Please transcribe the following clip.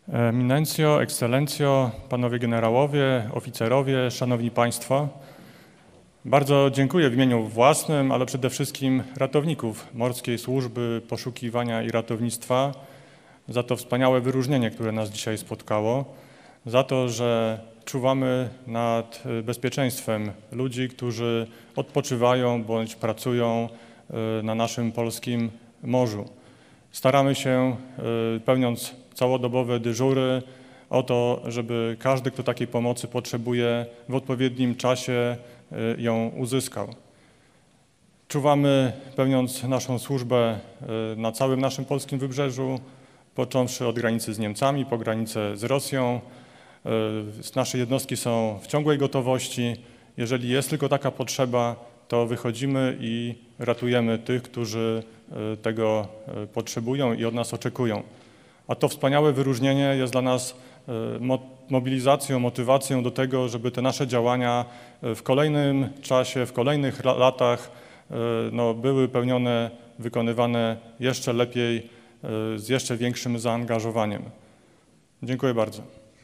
Eminencjo, Ekscelencjo, Panowie Generałowie, Oficerowie, Szanowni Państwo. Bardzo dziękuję w imieniu własnym, ale przede wszystkim ratowników Morskiej Służby Poszukiwania i Ratownictwa za to wspaniałe wyróżnienie, które nas dzisiaj spotkało, za to, że czuwamy nad bezpieczeństwem ludzi, którzy odpoczywają bądź pracują na naszym polskim morzu. Staramy się, pełniąc całodobowe dyżury, o to, żeby każdy, kto takiej pomocy potrzebuje, w odpowiednim czasie ją uzyskał. Czuwamy, pełniąc naszą służbę na całym naszym polskim wybrzeżu, począwszy od granicy z Niemcami, po granicę z Rosją. Nasze jednostki są w ciągłej gotowości. Jeżeli jest tylko taka potrzeba, to wychodzimy i ratujemy tych, którzy tego potrzebują i od nas oczekują. A to wspaniałe wyróżnienie jest dla nas mobilizacją, motywacją do tego, żeby te nasze działania w kolejnym czasie, w kolejnych latach były pełnione, wykonywane jeszcze lepiej, z jeszcze większym zaangażowaniem. Dziękuję bardzo.